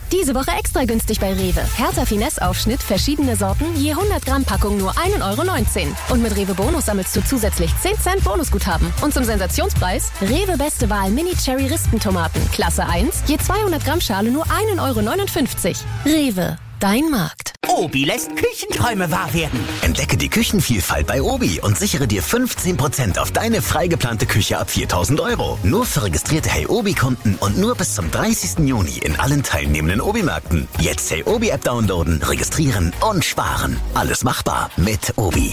Diese Woche extra günstig bei Rewe. Hertha Finesse-Aufschnitt, verschiedene Sorten, je 100 Gramm Packung nur 1,19 € Und mit Rewe Bonus sammelst du zusätzlich 10 Cent Bonusguthaben. Und zum Sensationspreis, Rewe Beste Wahl Mini-Cherry-Rispentomaten, Klasse 1, je 200 Gramm Schale nur 1,59 €. Rewe, dein Markt. Obi lässt Küchenträume wahr werden. Entdecke die Küchenvielfalt bei Obi und sichere dir 15% auf deine frei geplante Küche ab 4.000 €. Nur für registrierte Hey Obi-Kunden und nur bis zum 30. Juni in allen teilnehmenden Obi-Märkten. Jetzt Hey Obi-App downloaden, registrieren und sparen. Alles machbar mit Obi.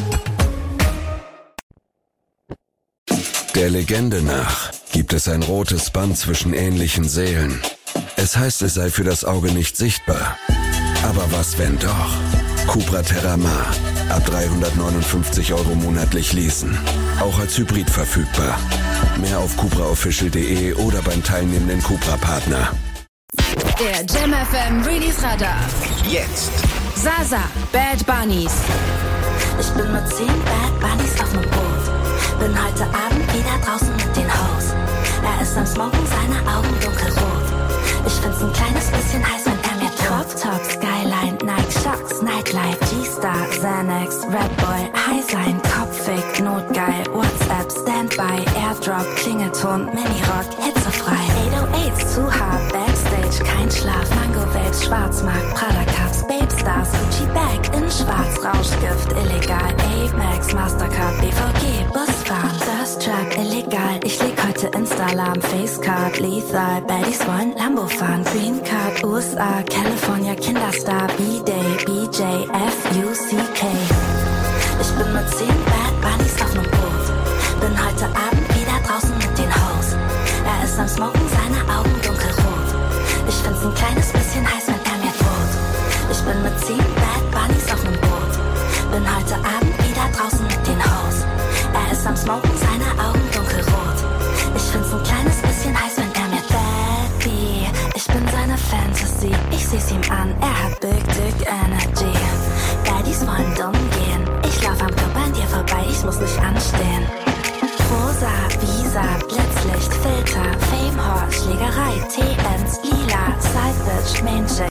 Der Legende nach gibt es ein rotes Band zwischen ähnlichen Seelen. Es heißt, es sei für das Auge nicht sichtbar. Aber was, wenn doch? Cupra Terramar. Ab 359 € monatlich leasen. Auch als Hybrid verfügbar. Mehr auf cupraofficial.de oder beim teilnehmenden Cupra-Partner. Der Jam FM Release Radar. Jetzt. Zaza, Bad Bunnies. Ich bin mit 10 Bad Bunnies auf nem Boot. Bin heute Abend wieder draußen mit den Hoes. Er ist am Smoken, seine Augen dunkelrot. Ich find's ein kleines bisschen heiß, wenn er mir Crop Top, Skyline, Nike Shocks, Nightlife, G-Star, Xanax, Red Boy, High sein, Kopfig, Notgeil, WhatsApp, Standby, Airdrop, Klingelton, Minirock, hitzefrei, 808s, zu hart, Backstage, kein Schlaf, Mango Vapes, Schwarzmarkt, Prada Cups, Babe Stars, Gucci Bag, in Schwarz, Rauschgift, illegal, Amex, Mastercard, BVG, Busfahren, Thirst Trap, illegal, ich leg heute Insta-Alarm, Facecard, Lethal, Baddies wollen Lambo fahren, Green Card, USA, California, Kinderstar, B-Day, BJ, F-U-C-K. Ich bin mit 10 Bad Bunnies auf nem Boot. Bin heute Abend wieder draußen mit den Hoes. Er ist am Smoken, seine Augen dunkelrot. Ich find's ein kleines bisschen heiß, wenn er mir droht. Ich bin mit 10 Bad Bunnies auf nem Boot. Bin heute Abend wieder draußen mit den Hoes. Er ist am Smoken, seine Augen dunkelrot. Ich find's ein kleines bisschen heiß, wenn er mir Daddy. Ich bin seine Fantasy, ich seh's ihm an, er hat Big Dick Energy. Baddies wollen dumm gehen, ich lauf am Club an dir vorbei, ich muss nicht anstehen. Rosa, Visa, Blitzlicht, Filter, Fame, Hort, Schlägerei, TNs, Lila, Sidebitch, Maincheck.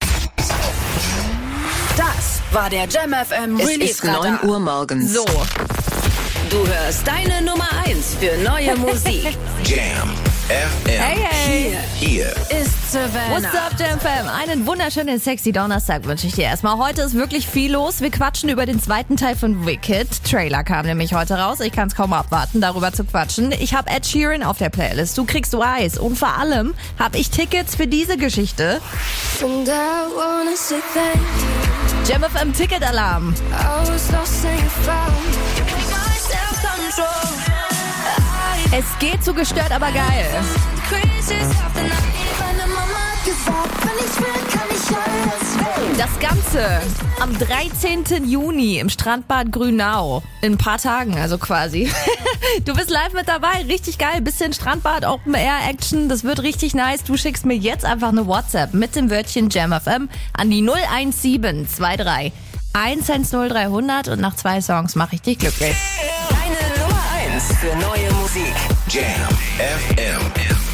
Das war der Jam FM Release Es ist Radar. 9 Uhr morgens. So, du hörst deine Nummer 1 für neue Musik. Jam FM. Hey. Hier Ist Savannah. What's up, Jam Fam? Einen wunderschönen, sexy Donnerstag wünsche ich dir erstmal. Heute ist wirklich viel los. Wir quatschen über den zweiten Teil von Wicked. Trailer kam nämlich heute raus. Ich kann es kaum abwarten, darüber zu quatschen. Ich habe Ed Sheeran auf der Playlist. Du kriegst Wise. Und vor allem habe ich Tickets für diese Geschichte. Jam FM Ticket-Alarm. Es geht zu gestört, aber geil. Das Ganze am 13. Juni im Strandbad Grünau. In ein paar Tagen, also quasi. Du bist live mit dabei, richtig geil. Bisschen Strandbad, Open Air Action, das wird richtig nice. Du schickst mir jetzt einfach eine WhatsApp mit dem Wörtchen Jam FM an die 01723 110300 und nach 2 Songs mache ich dich glücklich. Deine Nummer 1 für neue Musik. Jam FM.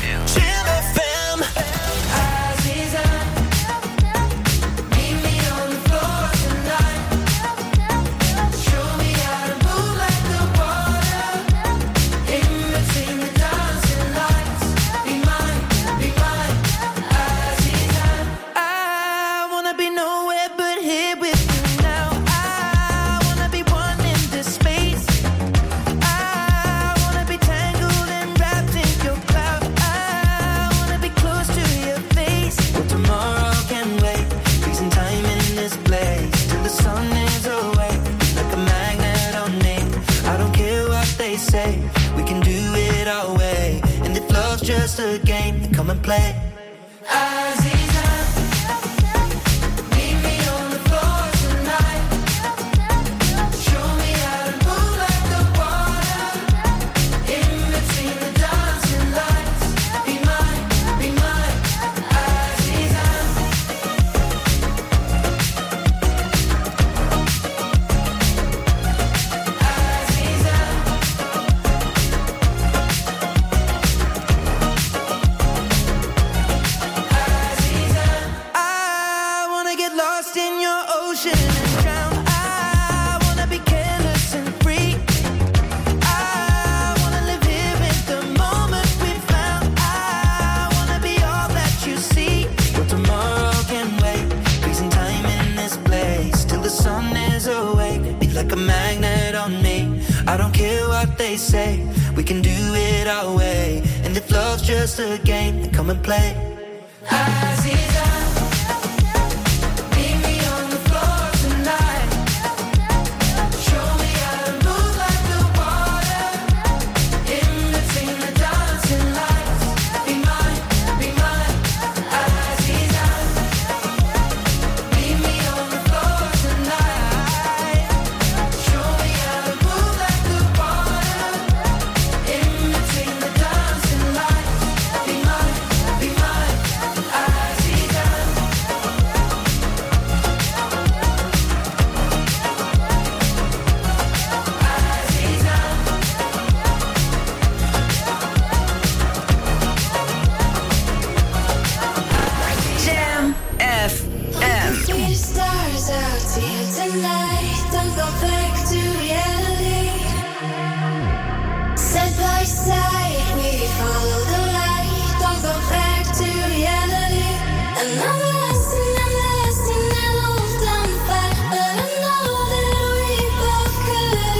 Just a game, come and play. ocean and drown. I wanna be careless and free. I wanna live here in the moment we found. I wanna be all that you see. But tomorrow can wait. Freezing time in this place till the sun is awake. Be like a magnet on me. I don't care what they say. We can do it our way. And if love's just a game, then come and play. Aziza, meet me on the floor tonight. Show me how to move like the water. In between the dancing lights. Be mine, Aziza. Meet me on the floor tonight. Show me how to move like the water. In between the dancing lights. Be mine, Aziza. Jam FM. See the stars out here tonight. Don't go back to reality. Side by side, we follow the light. Don't go back to reality. And I'm lost and hold on fire. But I know that we both could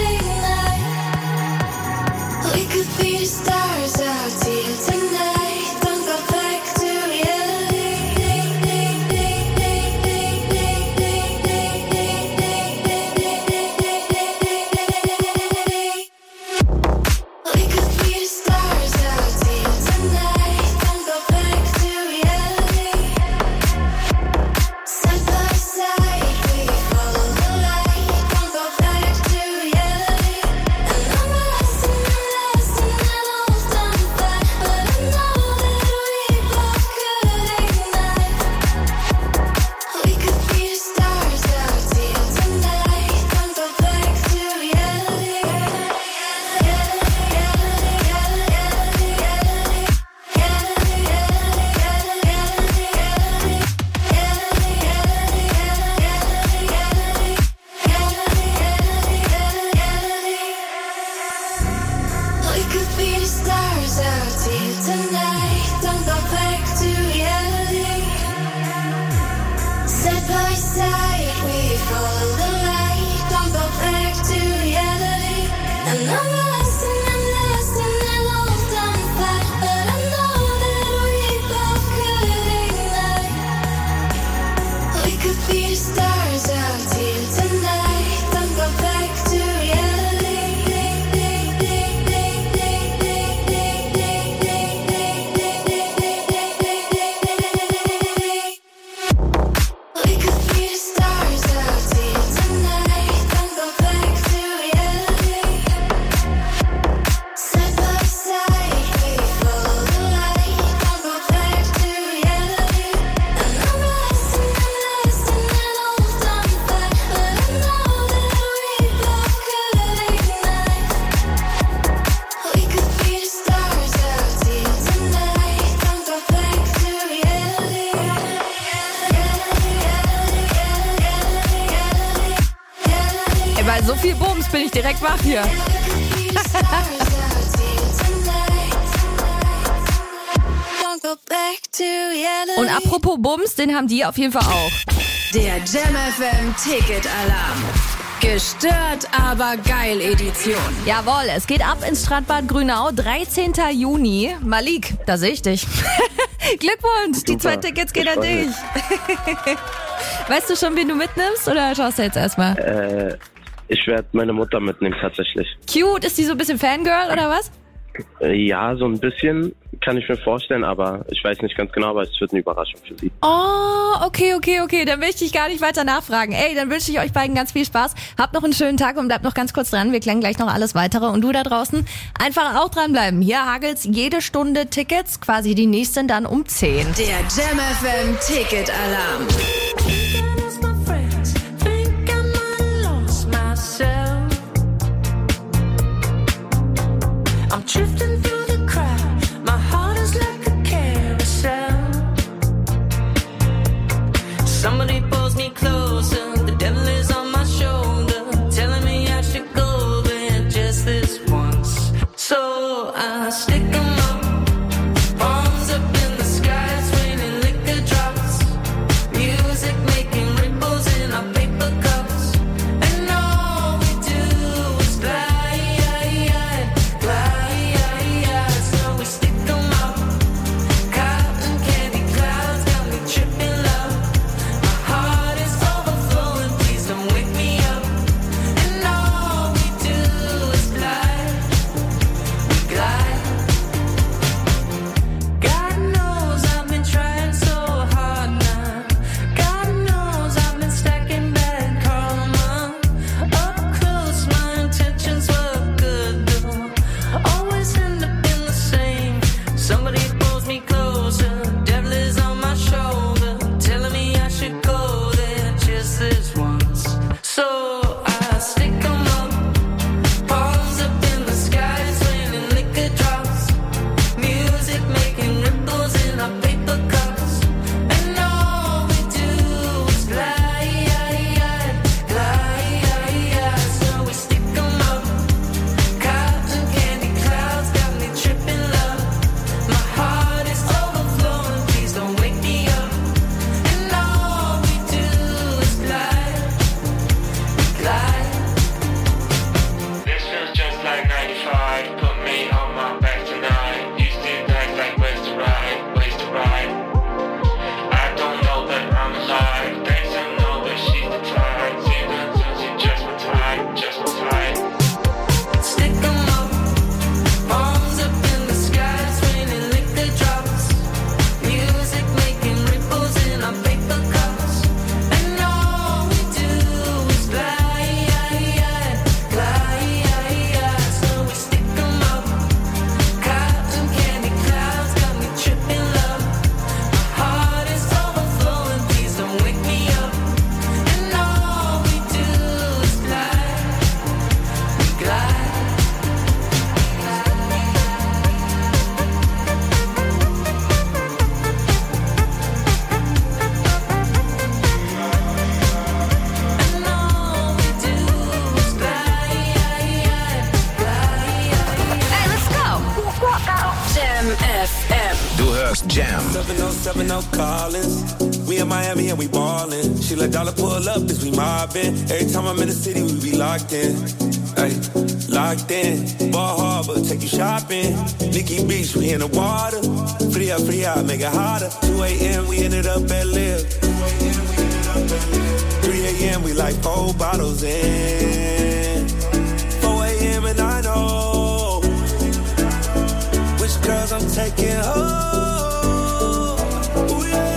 ignite. We could be the stars out here tonight. Don't go back to reality. We could be the stars out here tonight. Don't go back to reality. Side by side, we follow the light. Don't go back to reality. And I'm lost and hold on fire. But I know that we both could ignite. We could be the stars out here tonight. Don't go back to reality. We could be the stars out here tonight. Don't go back to reality. Side by side, we follow the light. Don't go back to reality. And I'm lost and hold on fire. But I know that we both could ignite. We could be the stars out here tonight. Don't go back to reality. We could be the stars out here tonight. Don't go back to reality. Side by side, we follow the light. Don't go back to reality. And I'm lost and hold on fire. But I know that we both could ignite. We could be the stars out here tonight. Don't go back to reality. Ey, bei so viel Bums bin ich direkt wach hier. Und apropos Bums, den haben die auf jeden Fall auch. Der Jam FM Ticket Alarm. Gestört, aber geil Edition. Jawohl, es geht ab ins Strandbad Grünau, 13. Juni. Malik, da sehe ich dich. Glückwunsch, die 2 Tickets gehen an dich. Weißt du schon, wen du mitnimmst oder schaust du jetzt erstmal? Ich werde meine Mutter mitnehmen tatsächlich. Cute, ist die so ein bisschen Fangirl oder was? Ja, so ein bisschen kann ich mir vorstellen, aber ich weiß nicht ganz genau, aber es wird eine Überraschung für sie. Oh, okay. Dann will ich dich gar nicht weiter nachfragen. Ey, dann wünsche ich euch beiden ganz viel Spaß. Habt noch einen schönen Tag und bleibt noch ganz kurz dran. Wir klären gleich noch alles Weitere. Und du da draußen, einfach auch dranbleiben. Hier hagelt's jede Stunde Tickets, quasi die nächsten dann um 10. Der Jam FM Ticket Alarm. I'm drifting through the crowd. My heart is like a carousel. Somebody pulls me closer. The devil 7 no Collins. We in Miami and we ballin'. She let dollar pull up, cause we mobbin'. Every time I'm in the city, we be locked in. Ay, locked in. Ball Harbor, take you shopping. Nikki Beach, we in the water. Free out, make it hotter. 2 a.m., we ended up at Live. 3 a.m., we like 4 bottles in. 4 a.m. and I know which girls I'm taking home. Ooh, yeah.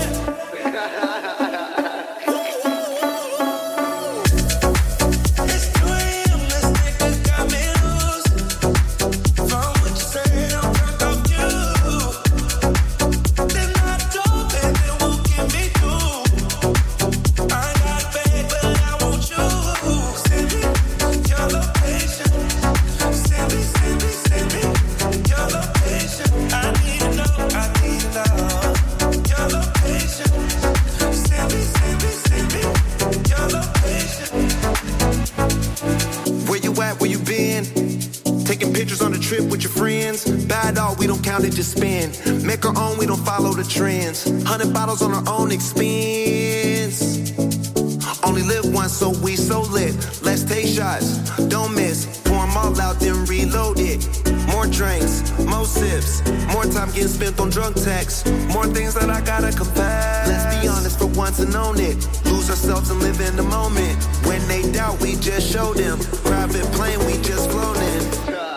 It just spin. Make our own, we don't follow the trends. 100 bottles on our own expense. Only live once, so we so lit. Let's take shots, don't miss. Pour them all out, then reload it. More drinks, more sips. More time getting spent on drunk texts. More things that I gotta confess. Let's be honest for once and own it. Lose ourselves and live in the moment. When they doubt, we just show them. Private plane, we just flown in.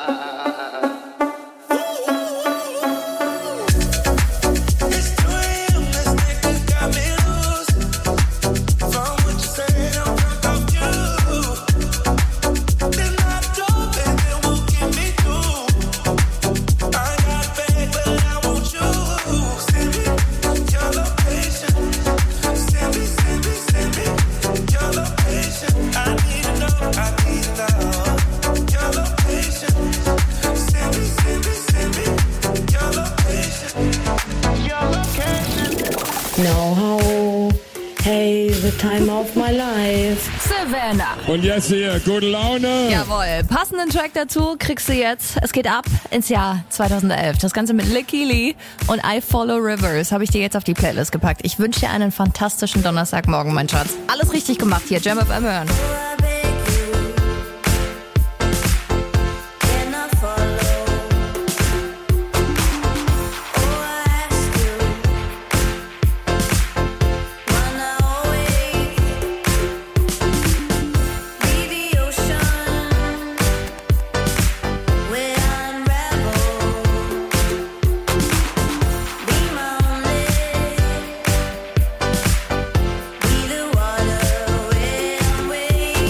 Time of my life. Savannah. Und jetzt hier, gute Laune. Jawohl, passenden Track dazu kriegst du jetzt. Es geht ab ins Jahr 2011. Das Ganze mit Licky Lee und I Follow Rivers habe ich dir jetzt auf die Playlist gepackt. Ich wünsche dir einen fantastischen Donnerstagmorgen, mein Schatz. Alles richtig gemacht hier, Jam FM hören. Be the water where I'm waiting.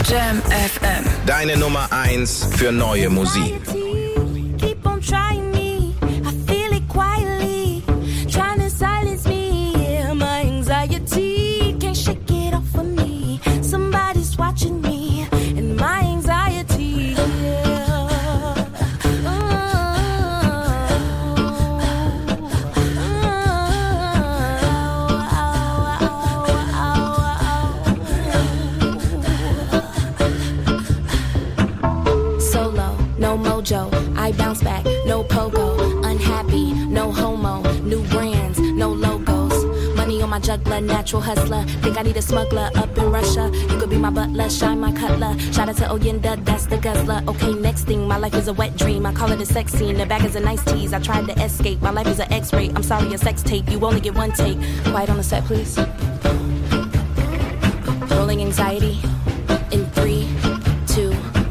Jam FM. Deine Nummer 1 für neue Musik. Keep on trying me. I feel it quietly. Trying to silence me. Yeah, my anxiety can't shake it off of me. Somebody's watching me. And my anxiety. I bounce back, no pogo, unhappy, no homo, new brands, no logos, money on my juggler, natural hustler, think I need a smuggler up in Russia, you could be my butler, shine my cutler, shout out to Oyenda, that's the guzzler, okay next thing, my life is a wet dream, I call it a sex scene, the bag is a nice tease, I tried to escape, my life is an x-ray, I'm sorry a sex tape, you only get one take, quiet on the set please, rolling anxiety, in 3, 2,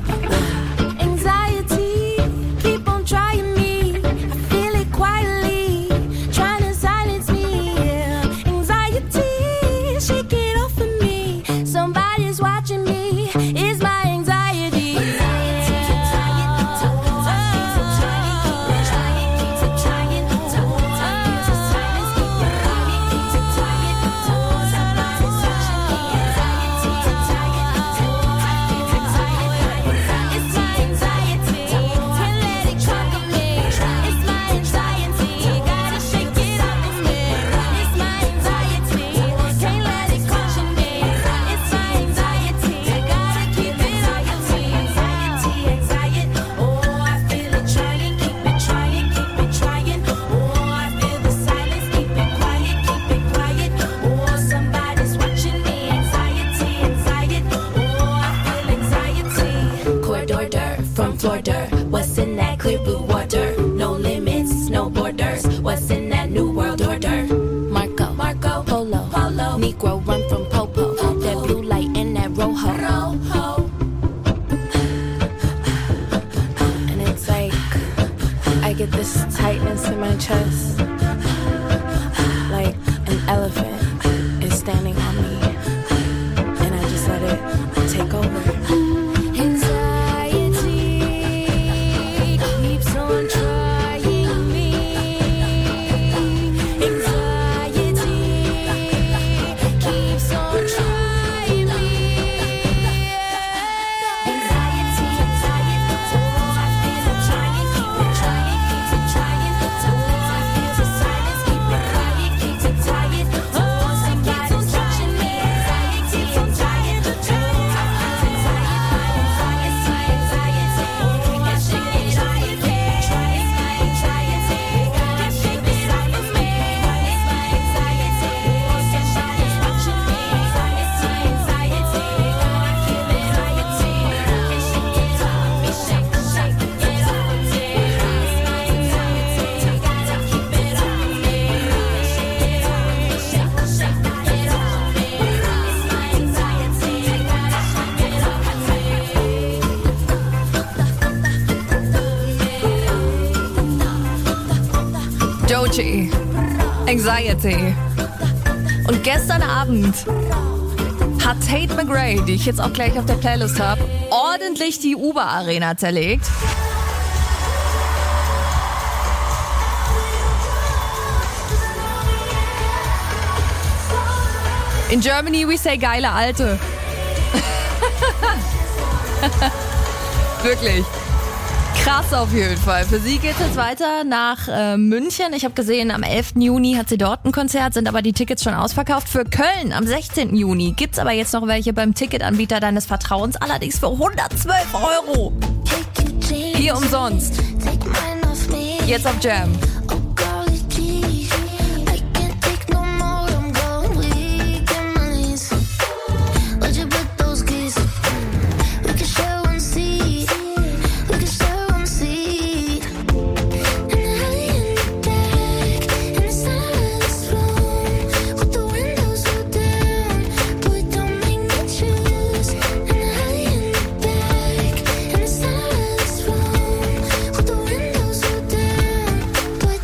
trying me, I feel it quietly, trying to silence me, yeah. Anxiety, shake it off of me, somebody's watching me, it's my anxiety. What's in that clear blue water? No limits, no borders. What's in that new world order? Marco, Polo, Negro run from Popo. That blue light and that rojo. And it's like I get this tightness in my chest, like an elephant is standing on me, and I just let it take over. Doechii, Anxiety. Und gestern Abend hat Tate McRae, die ich jetzt auch gleich auf der Playlist habe, ordentlich die Uber-Arena zerlegt. In Germany we say geile Alte. Wirklich. Krass auf jeden Fall. Für sie geht es weiter nach München. Ich habe gesehen, am 11. Juni hat sie dort ein Konzert, sind aber die Tickets schon ausverkauft. Für Köln am 16. Juni gibt's aber jetzt noch welche beim Ticketanbieter deines Vertrauens, allerdings für 112 €. Hier umsonst. Jetzt auf Jam. Boy,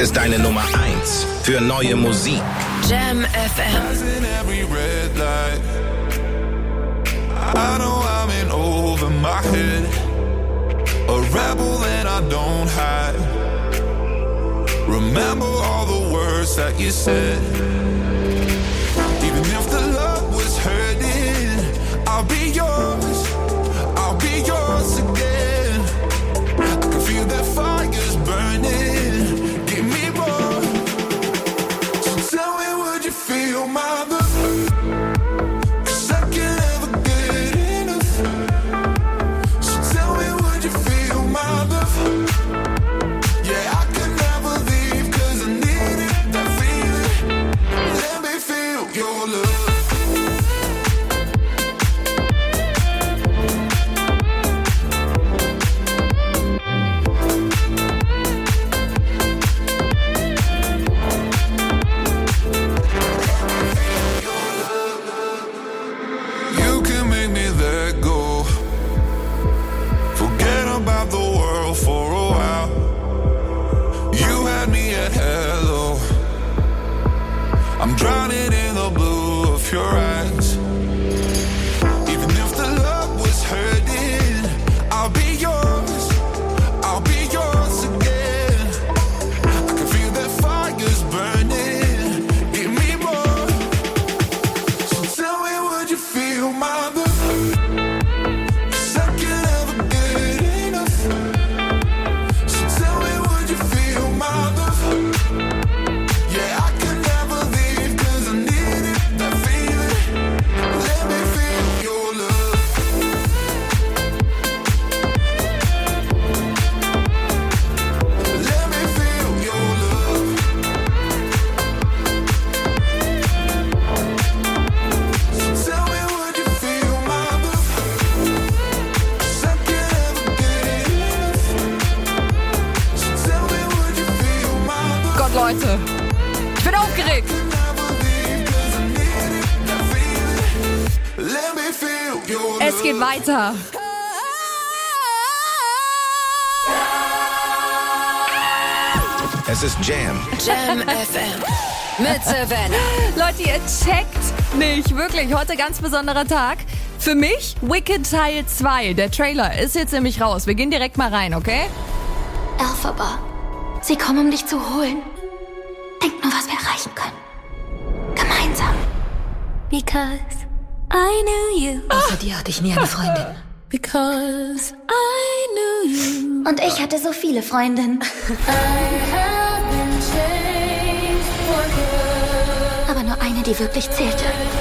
ist deine Nummer 1 für neue Musik. Jam FM. I know I'm in over my head, a rebel that I don't hide. Remember all the words that you said. Even if the love was hurting, I'll be yours again. I can feel that fire's burning. Give me more. So tell me, would you feel my love? Drowning in the blue of your eyes. Even if the love was hurting, I'll be yours again. I can feel that fire's burning. Give me more. So tell me, would you feel my love? 'Cause I can never get enough. So tell me, would you feel my love? Yeah, I can never leave. Leute, ich bin aufgeregt. Es geht weiter. Es ist Jam. Jam FM mit Savannah. Leute, ihr checkt nicht. Wirklich, heute ganz besonderer Tag. Für mich Wicked Teil 2. Der Trailer ist jetzt nämlich raus. Wir gehen direkt mal rein, okay? Elphaba, sie kommen, um dich zu holen. Denk nur, was wir erreichen können. Gemeinsam. Because I knew you. Außer dir hatte ich nie eine Freundin. Because I knew you. Und ich hatte so viele Freundinnen. Aber nur eine, die wirklich zählte.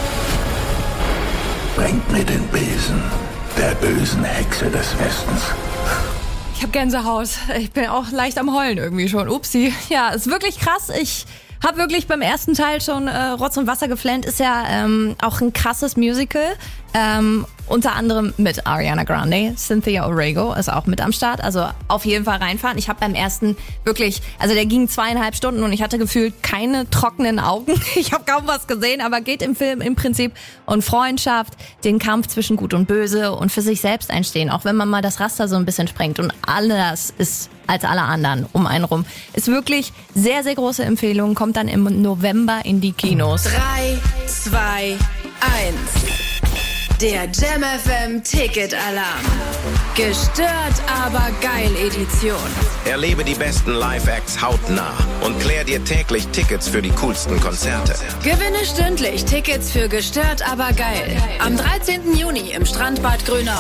Bringt mir den Besen der bösen Hexe des Westens. Ich habe Gänsehaut. Ich bin auch leicht am Heulen irgendwie schon. Upsi. Ja, ist wirklich krass. Ich habe wirklich beim ersten Teil schon Rotz und Wasser geflennt. Ist ja auch ein krasses Musical. Unter anderem mit Ariana Grande. Cynthia Orego ist auch mit am Start. Also auf jeden Fall reinfahren. Ich habe beim ersten wirklich, also der ging 2,5 Stunden und ich hatte gefühlt keine trockenen Augen. Ich habe kaum was gesehen, aber geht im Film im Prinzip um Freundschaft, den Kampf zwischen Gut und Böse und für sich selbst einstehen. Auch wenn man mal das Raster so ein bisschen sprengt und alles ist als alle anderen um einen rum. Ist wirklich sehr, sehr große Empfehlung. Kommt dann im November in die Kinos. 3, 2, 1. Der Jam FM Ticket Alarm. Gestört, aber geil Edition. Erlebe die besten Live-Acts hautnah und klär dir täglich Tickets für die coolsten Konzerte. Gewinne stündlich Tickets für Gestört, aber geil. Am 13. Juni im Strandbad Grünau.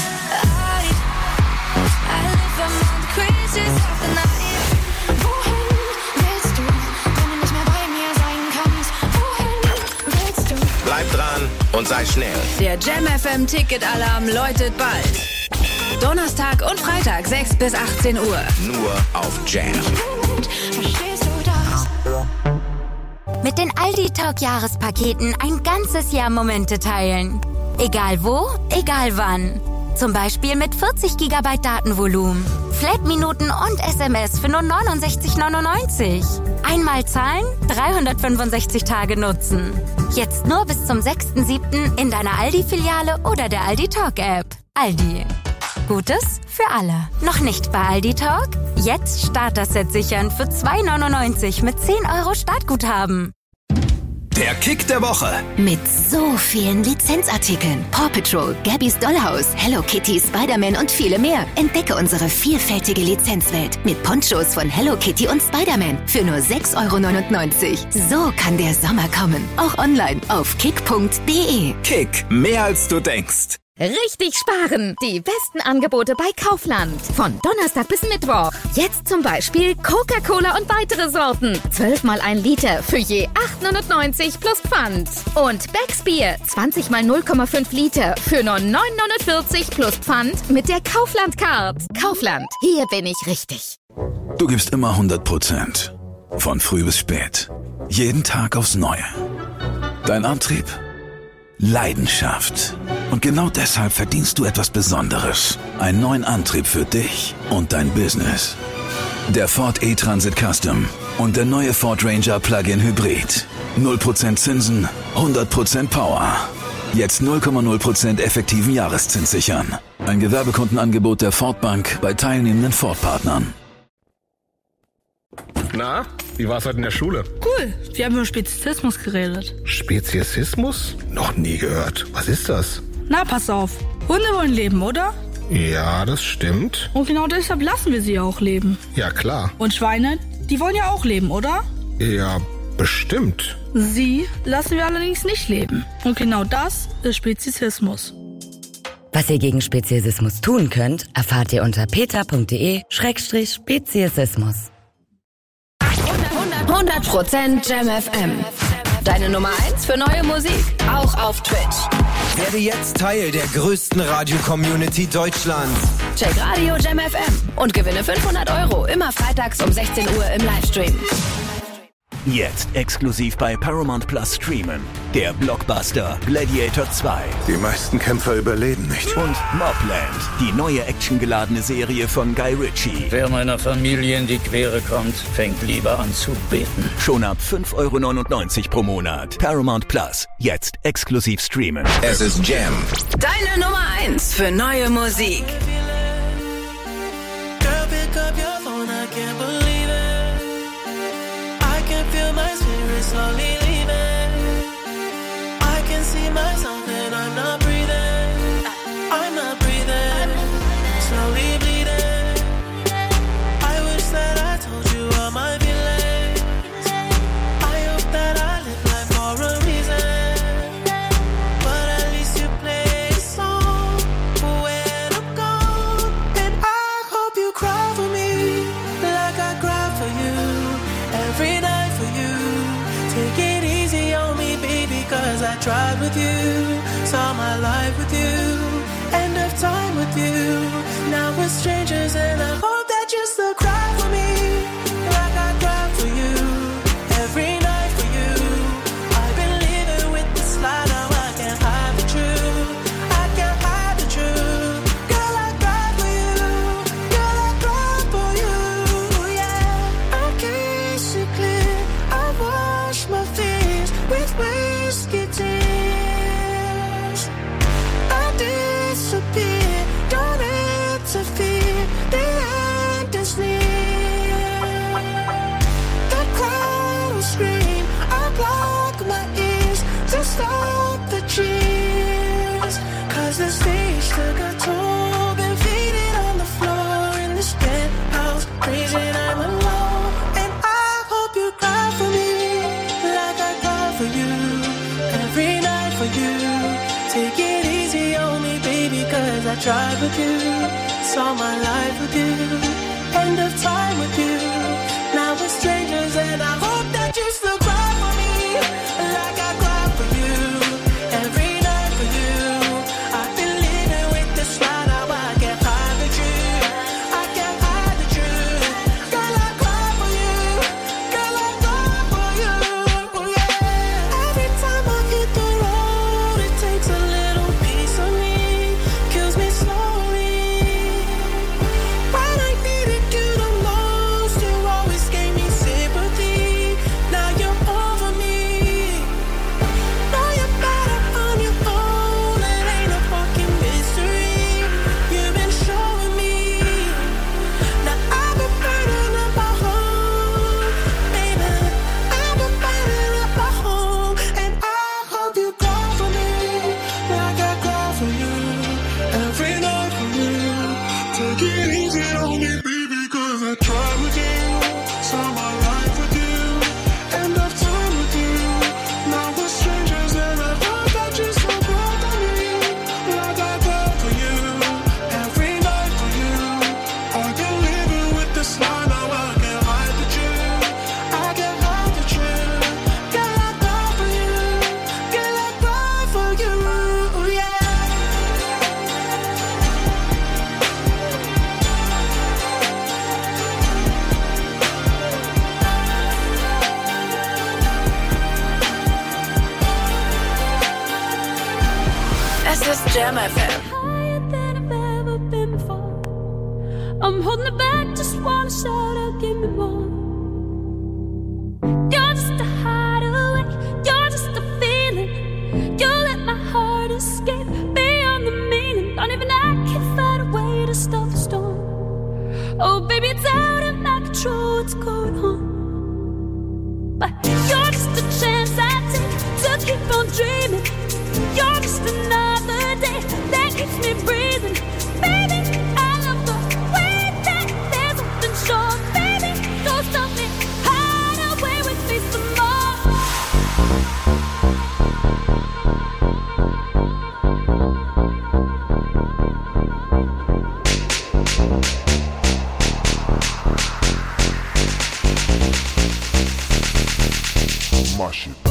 Bleib dran und sei schnell. Der Jam FM Ticket Alarm läutet bald. Donnerstag und Freitag 6 bis 18 Uhr. Nur auf Jam. Mit den Aldi Talk Jahrespaketen ein ganzes Jahr Momente teilen. Egal wo, egal wann. Zum Beispiel mit 40 GB Datenvolumen, Flat-Minuten und SMS für nur 69,99. Einmal zahlen, 365 Tage nutzen. Jetzt nur bis zum 6.7. in deiner Aldi-Filiale oder der Aldi Talk App. Aldi. Gutes für alle. Noch nicht bei Aldi Talk? Jetzt Starter-Set sichern für 2,99 mit 10 € Startguthaben. Der Kick der Woche. Mit so vielen Lizenzartikeln. Paw Patrol, Gabby's Dollhouse, Hello Kitty, Spider-Man und viele mehr. Entdecke unsere vielfältige Lizenzwelt mit Ponchos von Hello Kitty und Spider-Man für nur 6,99 €. So kann der Sommer kommen. Auch online auf kick.de. Kick, mehr als du denkst. Richtig sparen! Die besten Angebote bei Kaufland. Von Donnerstag bis Mittwoch. Jetzt zum Beispiel Coca-Cola und weitere Sorten. 12 mal 1 Liter für je 8,99 € plus Pfand. Und Becks Bier 20 mal 0,5 Liter für nur 9,49 € plus Pfand mit der Kaufland-Card. Kaufland, hier bin ich richtig. Du gibst immer 100%. Von früh bis spät. Jeden Tag aufs Neue. Dein Antrieb? Leidenschaft. Und genau deshalb verdienst du etwas Besonderes. Einen neuen Antrieb für dich und dein Business. Der Ford E-Transit Custom und der neue Ford Ranger Plug-in Hybrid. 0% Zinsen, 100% Power. Jetzt 0,0% effektiven Jahreszins sichern. Ein Gewerbekundenangebot der Ford Bank bei teilnehmenden Ford-Partnern. Na, wie war's heute in der Schule? Cool, wir haben über Speziesismus geredet. Speziesismus? Noch nie gehört. Was ist das? Na, pass auf. Hunde wollen leben, oder? Ja, das stimmt. Und genau deshalb lassen wir sie auch leben. Ja, klar. Und Schweine, die wollen ja auch leben, oder? Ja, bestimmt. Sie lassen wir allerdings nicht leben. Und genau das ist Speziesismus. Was ihr gegen Speziesismus tun könnt, erfahrt ihr unter peter.de/Speziesismus. 100% Jam FM. Deine Nummer 1 für neue Musik, auch auf Twitch. Werde jetzt Teil der größten Radio-Community Deutschlands. Check Radio Jam FM und gewinne 500 € immer freitags um 16 Uhr im Livestream. Jetzt exklusiv bei Paramount Plus streamen. Der Blockbuster Gladiator 2. Die meisten Kämpfer überleben nicht. Und Mobland, die neue actiongeladene Serie von Guy Ritchie. Wer meiner Familie in die Quere kommt, fängt lieber an zu beten. Schon ab 5,99 € pro Monat. Paramount Plus, jetzt exklusiv streamen. Es ist Jam. Deine Nummer 1 für neue Musik. Girl, pick up your phone, I can't believe it. I can feel my spirit slowly leaving. I can see myself and I'm not breathing. I'm not breathing. Slowly bleeding. I wish that I told you all my feelings. I hope that I live life for a reason. But at least you play a song when I'm gone. And I hope you cry for me like I cry for you. Every night for you. Take it easy on me, baby, cause I tried with you. Saw my life with you. End of time with you. Now we're strangers and I hope that you still cry for me like I cry for you. Every night for you. I've been living with this lie, now I can't hide the truth. I can't hide the truth. Girl, I cry for you. Girl, I cry for you. Yeah. I kiss you clear. I wash my fears with whiskey tears. I disappear. Don't interfere. The end is near. The crowd will scream. I block my ears to stop the cheers. Cause the stage took a toll. Been faded on the floor in this penthouse. Crazy, I'm alone. And I hope you cry for me like I cry for you. Every night for you. Take it easy on me, baby, cause I tried with you. Saw my life with you. End of time with you. Now we're strangers and I hope that you still cry for me like I cry for you. Every night for you. I've been living with this lie, now I can't hide the truth. I can't hide the truth. Girl, I cry for you. Girl, I cry for you. Yeah. Every time I hit the road, it takes a little piece of me, kills me slowly. When I needed you the most. Das ist Jam FM. I'm holding it back, just wanna shout out, give me more. You're just a hideaway, you're just a feeling. You let my heart escape beyond the meaning. Don't even I can find a way to stop the storm. Oh baby, it's out of my control, what's going on? But you're just a chance I take to keep on dreaming. You're just another day that keeps me breathing. Baby, I love the way that there's something sure. Baby, don't stop me, hide away with me some Mash it.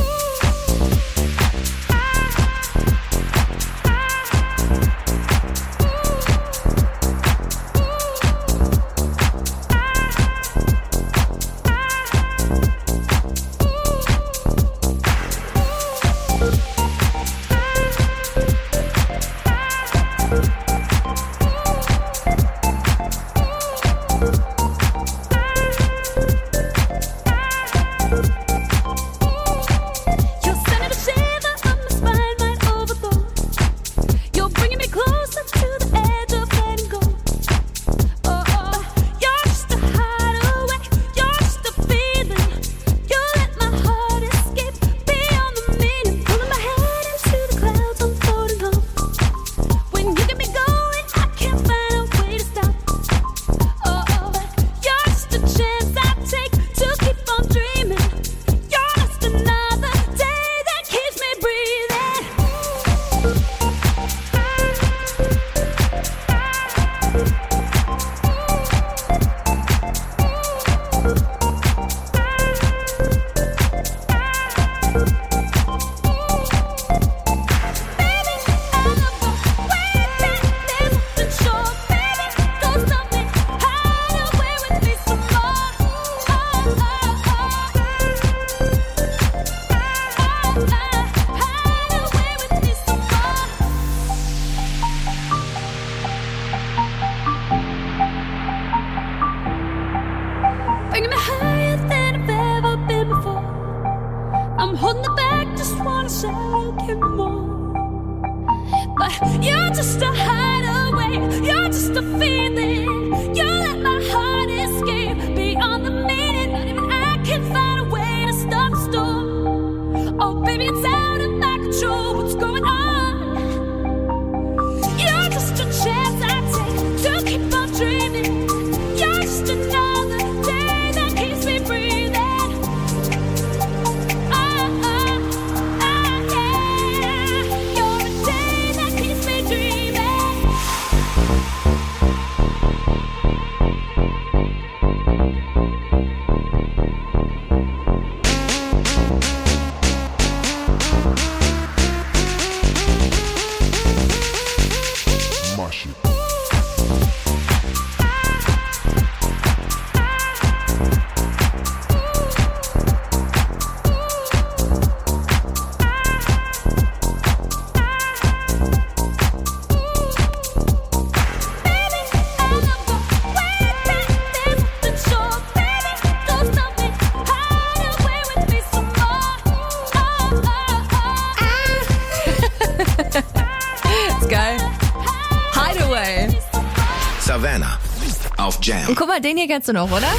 Und guck mal, den hier kennst du noch, oder?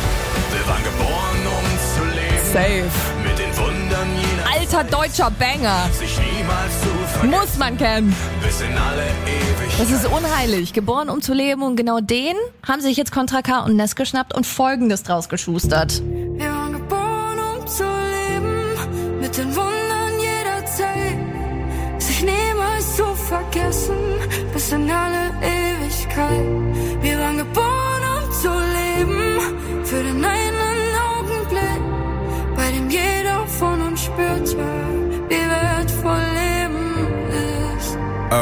Wir waren geboren, um zu leben. Safe. Mit den Wundern jener Alter deutscher Banger. Sich niemals zu vergessen. Muss man kennen. Bis in alle Ewigkeit. Das ist unheilig. Geboren, um zu leben. Und genau den haben sich jetzt Contra K und Ness geschnappt und Folgendes draus geschustert. Wir waren geboren, um zu leben, mit den Wundern jeder Zeit, sich niemals zu vergessen, bis in alle Ewigkeit. Wir waren geboren, um zu leben, für den einen Augenblick, bei dem jeder von uns spürte, wie wertvoll Leben ist.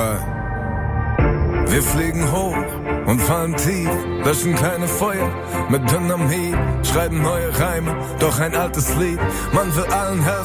Wir fliegen hoch und fallen tief, löschen keine Feuer mit dünnem Hieb, schreiben neue Reime, doch ein altes Lied. Man will allen helfen,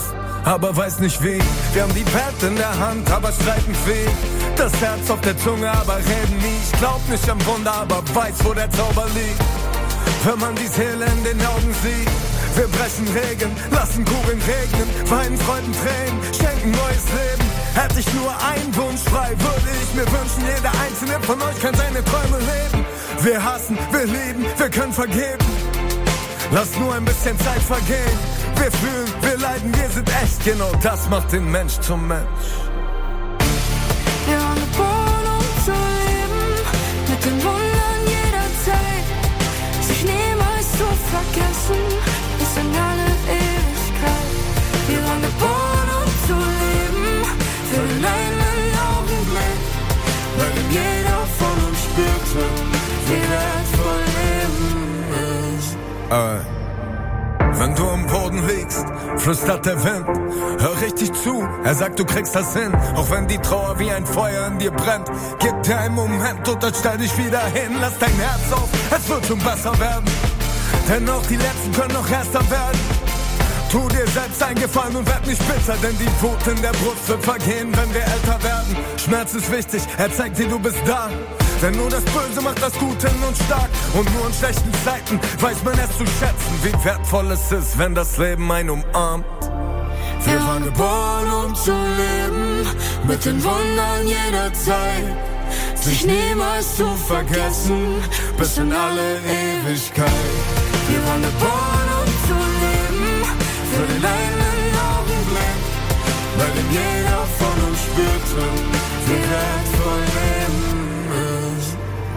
aber weiß nicht wie. Wir haben die Welt in der Hand, aber streiten viel. Das Herz auf der Zunge, aber reden nie. Ich glaub nicht am Wunder, aber weiß, wo der Zauber liegt. Wenn man die Seele in den Augen sieht. Wir brechen Regen, lassen Kugeln regnen, weinen Freuden Tränen, schenken neues Leben. Hätte ich nur einen Wunsch frei, würde ich mir wünschen, jeder einzelne von euch kann seine Träume leben. Wir hassen, wir lieben, wir können vergeben. Lass nur ein bisschen Zeit vergehen. Wir fühlen, wir leiden, wir sind echt. Genau das macht den Mensch zum Mensch. Wir waren geboren, um zu leben, mit den Wundern jeder Zeit. Sich niemals zu vergessen, bis in alle Ewigkeit. Wir waren geboren, um zu leben, für den einen Augenblick, weil jeder von uns spürte, wie wertvoll Leben ist. Wenn du am Boden liegst, flüstert der Wind. Hör richtig zu, er sagt, du kriegst das hin. Auch wenn die Trauer wie ein Feuer in dir brennt. Gib dir einen Moment und dann stell dich wieder hin. Lass dein Herz auf, es wird schon besser werden. Denn auch die Letzten können noch erster werden. Tu dir selbst einen Gefallen und werd nicht bitter, denn die Wut in der Brust wird vergehen, wenn wir älter werden. Schmerz ist wichtig, er zeigt dir, du bist da. Denn nur das Böse macht das Gute in uns stark. Und nur in schlechten Zeiten weiß man es zu schätzen, wie wertvoll es ist, wenn das Leben einen umarmt. Wir waren geboren, um zu leben, mit den Wundern jeder Zeit. Sich niemals zu vergessen, bis in alle Ewigkeit. Wir waren geboren, um zu leben, für den einen Augenblick, weil denn jeder von uns spürte, wie wertvoll Leben ist.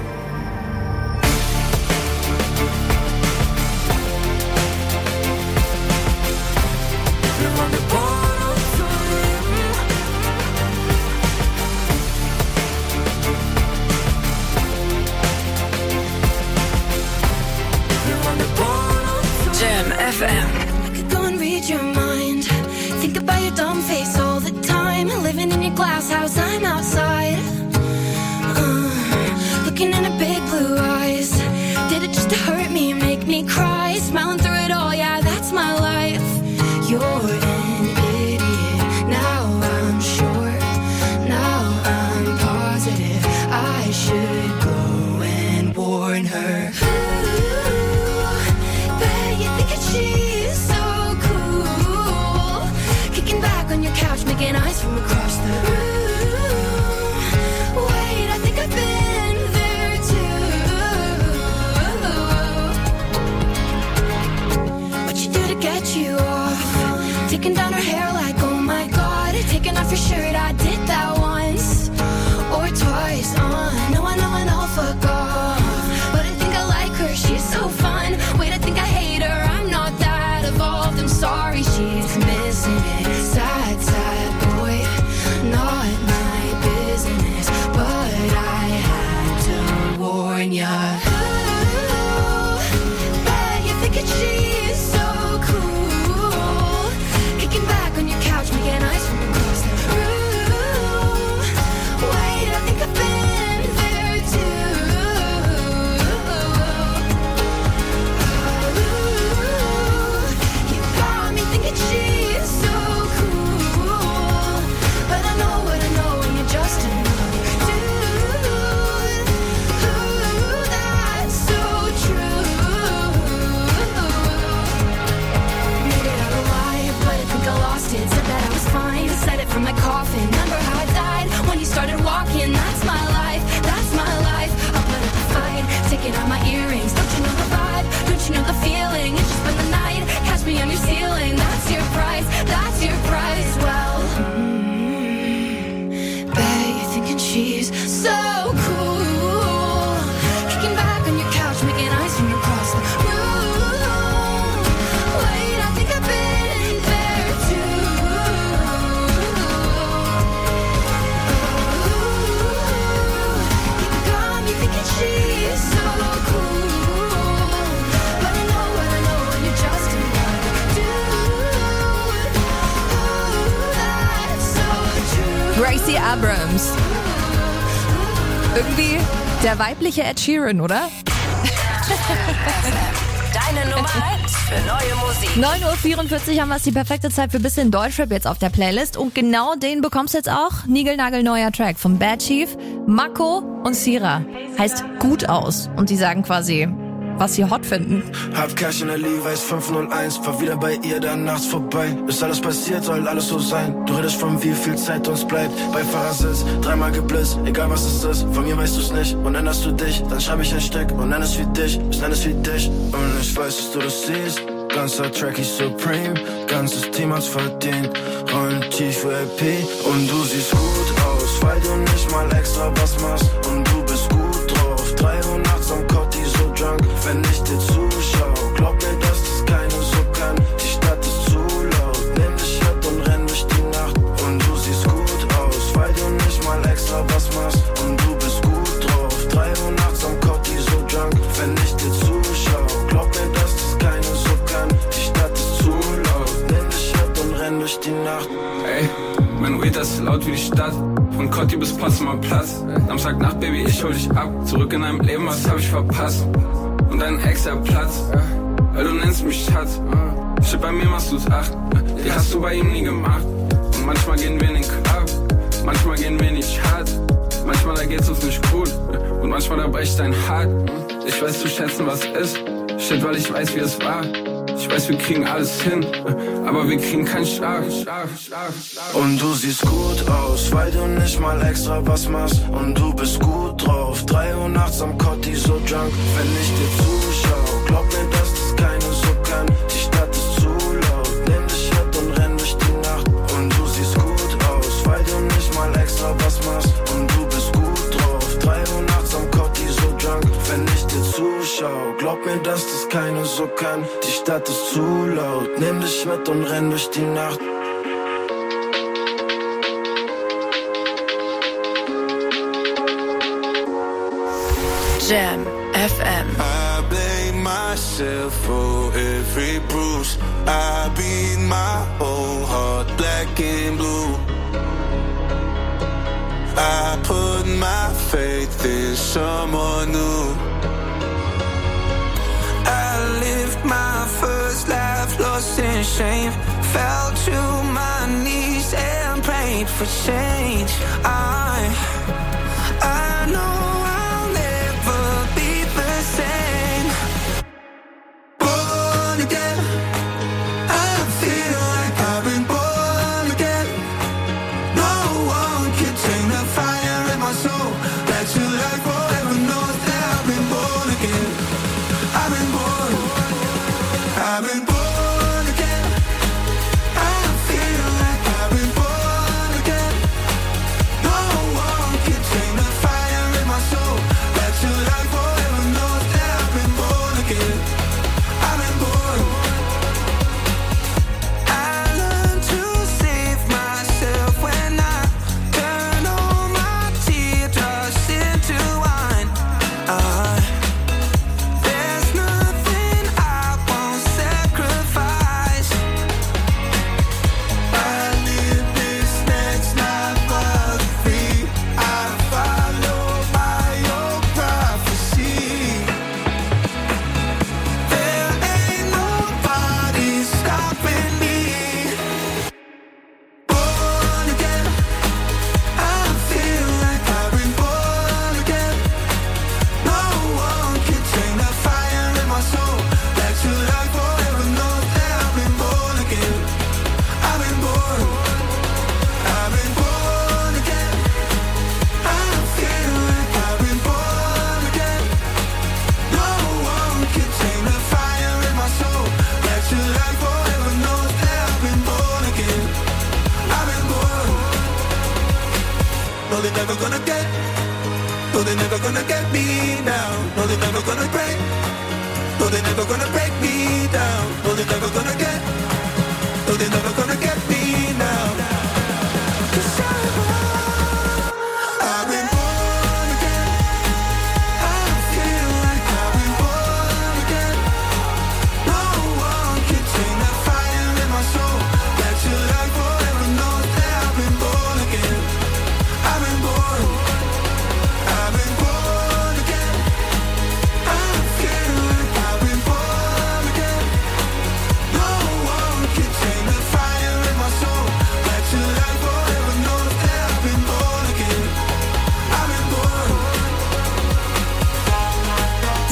Wir waren geboren, um zu leben. Wir waren geboren, um zu Jam FM. Go and read your mind. Think about your dumb face all the time. Living in your glass house, I'm outside. Looking in her big blue eyes. Did it just to hurt me, make me cry? Smiling through it all, yeah, that's my life. You're an idiot. Now I'm sure. Now I'm positive. I should go and warn her. Bet you think that she's so cool. Kicking back on your couch, making eyes from across the room. Wait, I think I've been there too. What you do to get you off? Taking down her hair like, oh my god. Taking off your shirt, I did that once or twice. I know, fuck off. But I think I like her, she's so fun. Wait, I think I hate her, I'm not that evolved. I'm sorry, she's missing it. Sad, sad boy, not my business. But I had to warn ya. Bet you think that she's so cool. Kicking back on your couch, making eyes from across the room. Wait, I think I've been there too. You got me thinking she's so cool. But I know what I know, and you're just another dude. That's so true. Made it out alive, but I think I lost it. Said that I was fine, said it from my coffin. Remember how I died when you started walking? That's my life, that's my life. I'll put up a fight, taking out my earrings. Don't you know the vibe? Don't you know the feeling? It's just been the night, catch me on your ceiling. That's your price, that's your price. Well, bet you're thinking she's so cool. Kicking back on your couch, making eyes from across the room. Wait, I think I've been there too. You got me thinking she's so cool. But I know what I know, and you're just another dude. That's so true. Gracie Abrams. Irgendwie der weibliche Ed Sheeran, oder? Deine Nummer 1. für neue Musik. 9:44 Uhr haben wir es, die perfekte Zeit für ein bisschen Deutschrap jetzt auf der Playlist. Und genau den bekommst du jetzt auch. Niegelnagelneuer Track von Bad Chief, Mako und Sira. Heißt gut aus. Und die sagen quasi, was sie hot finden. Hab Cash in der Levi's 501, fahr wieder bei ihr dann nachts vorbei. Bis alles passiert, soll alles so sein. Du redest von wie viel Zeit uns bleibt. Bei Fahrersitz, dreimal geblitzt, egal was es ist. Von mir weißt du's nicht und änderst du dich. Dann schreib ich ein Stück und nenn es wie dich. Ich nenn es wie dich und ich weiß, dass du das siehst. Ganzer Track ist Supreme, ganzes Team hat's verdient. Rollen tief für LP und du siehst gut aus, weil du nicht mal extra was machst. Und du bist gut drauf, 3 Uhr nachts am Kotti so drunk. Wenn ich dir zuschau, glaub mir, dass das keiner so kann. Die Stadt ist zu laut, nimm dich mit und renn durch die Nacht. Und du siehst gut aus, weil du nicht mal extra was machst. Und du bist gut drauf, 3 Uhr nachts am Kotti so drunk. Wenn ich dir zuschau, glaub mir, dass das keiner so kann. Die Stadt ist zu laut, nimm dich mit und renn durch die Nacht. Ey, mein Weed ist laut wie die Stadt. Von Kotti bis Potsdamer Platz. Samstagnacht, Baby, ich hol dich ab. Zurück in deinem Leben, was hab ich verpasst? Und dein Ex der Platz, weil du nennst mich Schatz. Shit, bei mir machst du's 8, die hast du bei ihm nie gemacht. Und manchmal gehen wir in den Club, manchmal gehen wir nicht hart. Manchmal da geht's uns nicht gut und manchmal da bricht dein Hart. Ich weiß zu schätzen, was ist. Shit, weil ich weiß, wie es war. Ich weiß, wir kriegen alles hin, aber wir kriegen keinen Schlaf. Und du siehst gut aus, weil du nicht mal extra was machst. Und du bist gut drauf, 3 Uhr nachts am Kotti so drunk. Wenn ich dir zuschau, glaub mir, dass das keiner so kann. Die Stadt ist zu laut, nimm dich mit und renn durch die Nacht. Und du siehst gut aus, weil du nicht mal extra was machst. Und du bist gut drauf, 3 Uhr nachts am Kotti so drunk. Wenn ich dir zuschau, glaub mir, dass das keiner so kann. Die Stadt ist zu laut, nimm dich mit und renn durch die Nacht. Jam FM. I blame myself for every bruise. I beat my whole heart black and blue. I put my faith in someone new. I lived my first life lost in shame. Fell to my knees and prayed for change. I know I'll never be the same. Born again, I feel like I've been born again. No one can tame the fire in my soul. That you like forever knows that I've been born again. I've been born again. I feel like I've been born again. No one can tame the fire in my soul. That you like forever knows that I've been born again. I've been born. I learned to save myself when I turn all my teardrops into wine. There's nothing I won't sacrifice. I live this next life for free. I follow by your prophecy. There ain't nobody stopping me. Born again, I feel like I've been born again. No one can tame the fire in my soul. That you like forever knows that I've been born again. I've been born again. I feel like I've been born again. No one can tame the fire in my soul. That you like forever knows that I've been born again. I've been born. No, they're never gonna get. No, they're never gonna get me now. No, they're never gonna break. No, they're never gonna break me down. No, they're never gonna get. No, they're never gonna get me now. 'Cause I've been born again. I feel like I've been born again. No one can tame the fire in my soul. That you like forever knows that I've been born again. I've been born again. I feel like I've been born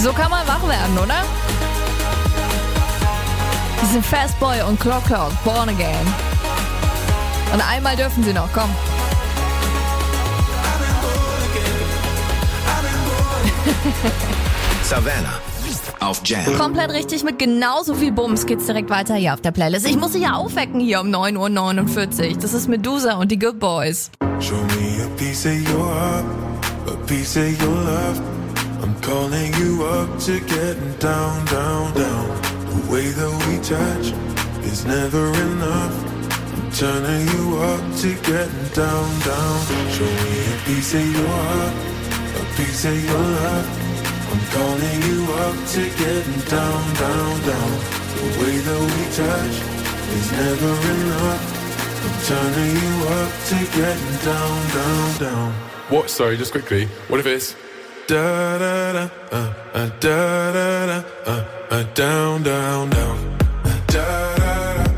So kann man wach werden, oder? Die sind Fastboy und Clock Clock, Born Again. Und einmal dürfen sie noch, komm. Savannah auf Jam. Komplett richtig, mit genauso viel Bums geht's direkt weiter hier auf der Playlist. Ich muss dich ja aufwecken hier um 9:49 Uhr. Das ist Medusa und die Good Boys. Show me a piece of your heart, a piece of your love. I'm calling you up to getting down, down, down. The way that we touch is never enough. I'm turning you up to getting down, down. Show me a piece of your heart, a piece of your love. I'm calling you up to getting down, down, down. The way that we touch is never enough. I'm turning you up to getting down, down, down. What? Sorry, just quickly. What if it's da da da da da da down, down, down. Da da da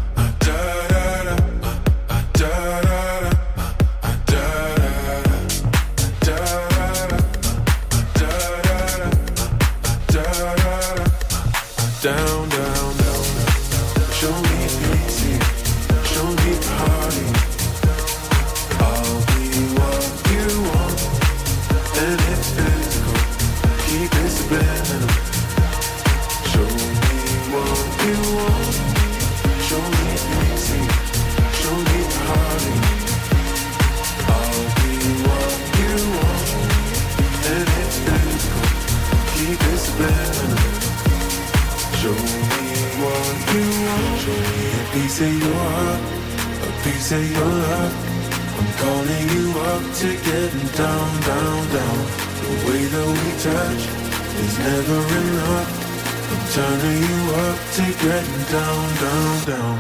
down, down, down. Show me pity, show me party. I'll be what you want, and it's physical. Keep it subliminal. Show me what you want. Show me pity, show me party. I'll be what you want, and it's physical. Keep it subliminal. Show me what you want. Show me a piece of your heart, a piece of your love. I'm calling you up to getting down, down, down. The way that we touch is never enough. I'm turning you up to getting down, down, down.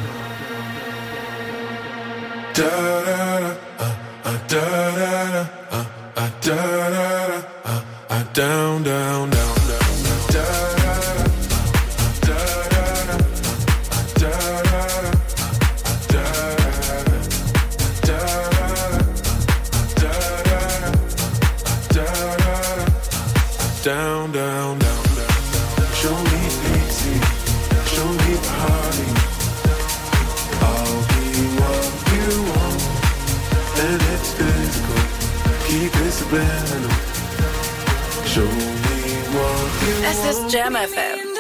Da da da da da da da down, down, down, down, down. Down, down, down, down. Show me pity, show me party. I'll be what you want, and it's physical. Keep it subliminal. Show me what you want. Es ist Jam FM.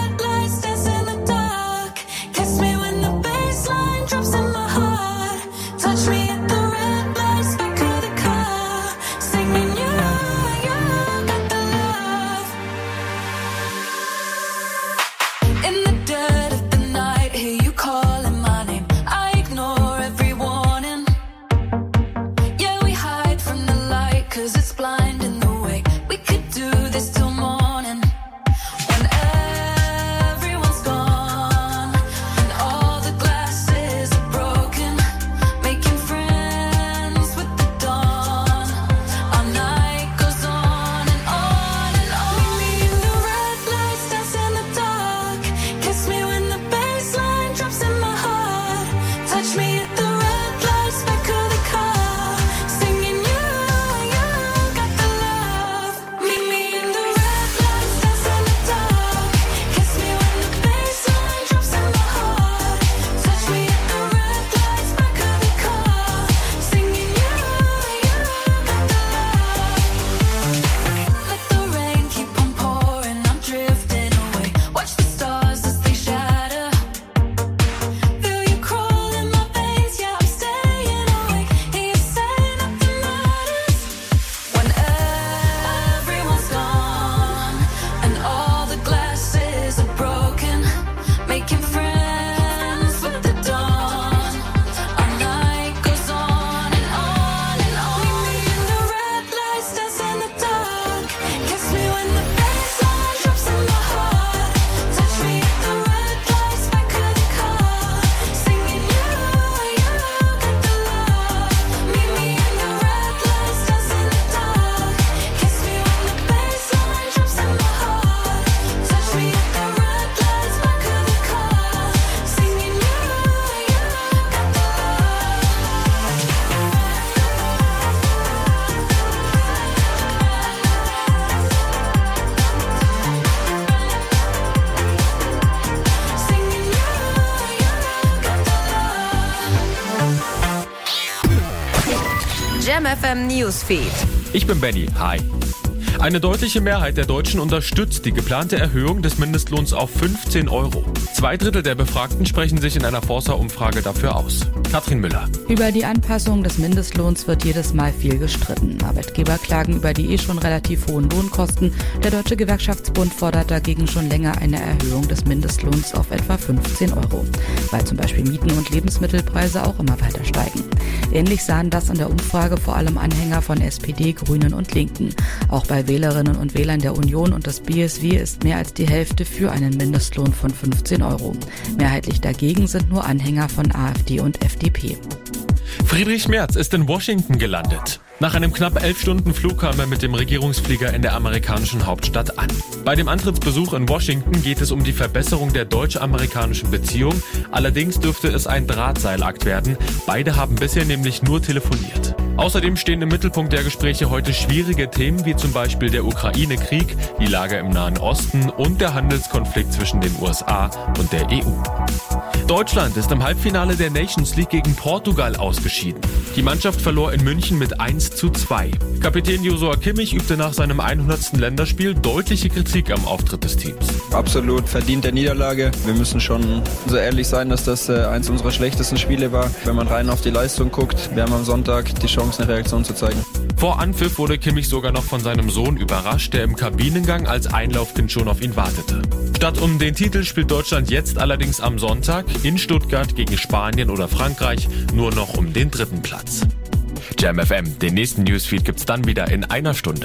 Touch me at the red lights, back of the car, singing you got the love. In the dead of the night, hear you calling my name. I ignore every warning. Yeah, we hide from the light, 'cause it's blinding the way. We could do this till morning. Whenever Jam FM Newsfeed. Ich bin Benny. Hi. Eine deutliche Mehrheit der Deutschen unterstützt die geplante Erhöhung des Mindestlohns auf 15 Euro. 2/3 der Befragten sprechen sich in einer Forsa-Umfrage dafür aus. Katrin Müller. Über die Anpassung des Mindestlohns wird jedes Mal viel gestritten. Arbeitgeber klagen über die schon relativ hohen Lohnkosten. Der Deutsche Gewerkschaftsbund fordert dagegen schon länger eine Erhöhung des Mindestlohns auf etwa 15 Euro, weil zum Beispiel Mieten und Lebensmittelpreise auch immer weiter steigen. Ähnlich sahen das in der Umfrage vor allem Anhänger von SPD, Grünen und Linken. Auch bei Wählerinnen und Wählern der Union und des BSW ist mehr als die Hälfte für einen Mindestlohn von 15 Euro. Mehrheitlich dagegen sind nur Anhänger von AfD und FDP. Friedrich Merz ist in Washington gelandet. Nach einem knapp 11 Stunden Flug kam er mit dem Regierungsflieger in der amerikanischen Hauptstadt an. Bei dem Antrittsbesuch in Washington geht es um die Verbesserung der deutsch-amerikanischen Beziehung. Allerdings dürfte es ein Drahtseilakt werden. Beide haben bisher nämlich nur telefoniert. Außerdem stehen im Mittelpunkt der Gespräche heute schwierige Themen wie zum Beispiel der Ukraine-Krieg, die Lage im Nahen Osten und der Handelskonflikt zwischen den USA und der EU. Deutschland ist im Halbfinale der Nations League gegen Portugal ausgeschieden. Die Mannschaft verlor in München mit 1:2. Kapitän Joshua Kimmich übte nach seinem 100. Länderspiel deutliche Kritik am Auftritt des Teams. Absolut verdiente Niederlage. Wir müssen schon so ehrlich sein, dass das eins unserer schlechtesten Spiele war. Wenn man rein auf die Leistung guckt, wir haben am Sonntag die Chance, eine Reaktion zu zeigen. Vor Anpfiff wurde Kimmich sogar noch von seinem Sohn überrascht, der im Kabinengang als Einlaufkind schon auf ihn wartete. Statt um den Titel spielt Deutschland jetzt allerdings am Sonntag in Stuttgart gegen Spanien oder Frankreich nur noch um den 3. Platz. Jam FM, den nächsten Newsfeed gibt's dann wieder in einer Stunde.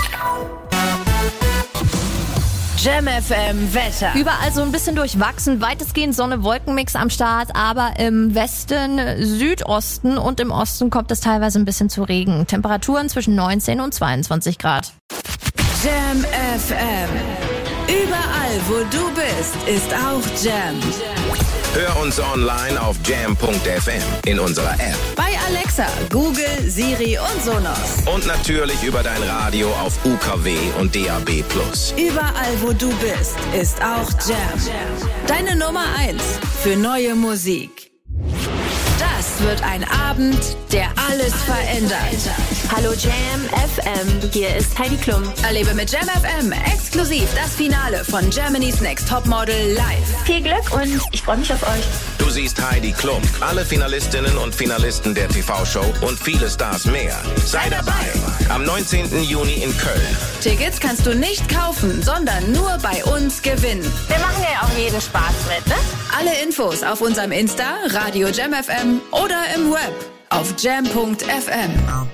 Jam FM Wetter. Überall so ein bisschen durchwachsen, weitestgehend Sonne-Wolken-Mix am Start, aber im Westen, Südosten und im Osten kommt es teilweise ein bisschen zu Regen. Temperaturen zwischen 19 und 22 Grad. Jam FM. Überall, wo du bist, ist auch Jam. Hör uns online auf jam.fm, in unserer App. Bei Alexa, Google, Siri und Sonos. Und natürlich über dein Radio auf UKW und DAB+. Überall, wo du bist, ist auch Jam. Deine Nummer 1 für neue Musik. Das wird ein Abend, der alles verändert. Hallo Jam FM, hier ist Heidi Klum. Erlebe mit Jam FM exklusiv das Finale von Germany's Next Topmodel live. Viel Glück und ich freue mich auf euch. Du siehst Heidi Klum, alle Finalistinnen und Finalisten der TV-Show und viele Stars mehr. Sei dabei am 19. Juni in Köln. Tickets kannst du nicht kaufen, sondern nur bei uns gewinnen. Wir machen ja auch jeden Spaß mit, ne? Alle Infos auf unserem Insta, Radio Jam FM oder im Web auf jam.fm.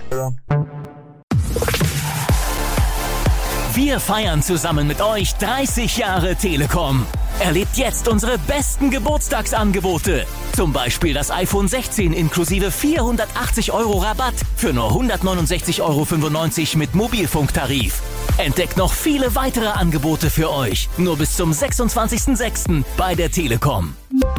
Wir feiern zusammen mit euch 30 Jahre Telekom. Erlebt jetzt unsere besten Geburtstagsangebote. Zum Beispiel das iPhone 16 inklusive 480 € Rabatt für nur 169,95 € mit Mobilfunktarif. Entdeckt noch viele weitere Angebote für euch. Nur bis zum 26.06. bei der Telekom.